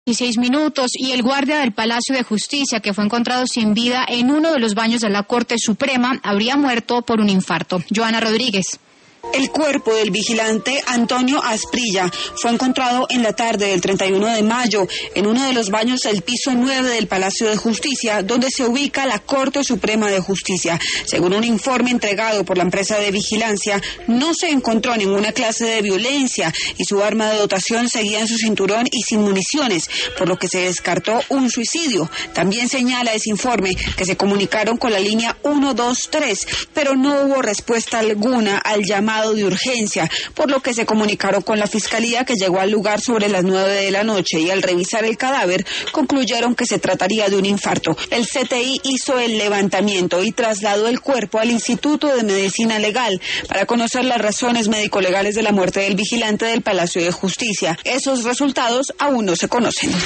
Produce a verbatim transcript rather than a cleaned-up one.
dieciséis minutos y el guardia del Palacio de Justicia que fue encontrado sin vida en uno de los baños de la Corte Suprema habría muerto por un infarto. Joana Rodríguez. El cuerpo del vigilante Antonio Asprilla fue encontrado en la tarde del treinta y uno de mayo en uno de los baños del piso nueve del Palacio de Justicia, donde se ubica la Corte Suprema de Justicia. Según un informe entregado por la empresa de vigilancia, no se encontró ninguna clase de violencia y su arma de dotación seguía en su cinturón y sin municiones, por lo que se descartó un suicidio. También señala ese informe que se comunicaron con la línea uno dos tres, pero no hubo respuesta alguna al llamado de urgencia, por lo que se comunicaron con la Fiscalía, que llegó al lugar sobre las nueve de la noche y al revisar el cadáver concluyeron que se trataría de un infarto. El C T I hizo el levantamiento y trasladó el cuerpo al Instituto de Medicina Legal para conocer las razones médico-legales de la muerte del vigilante del Palacio de Justicia. Esos resultados aún no se conocen.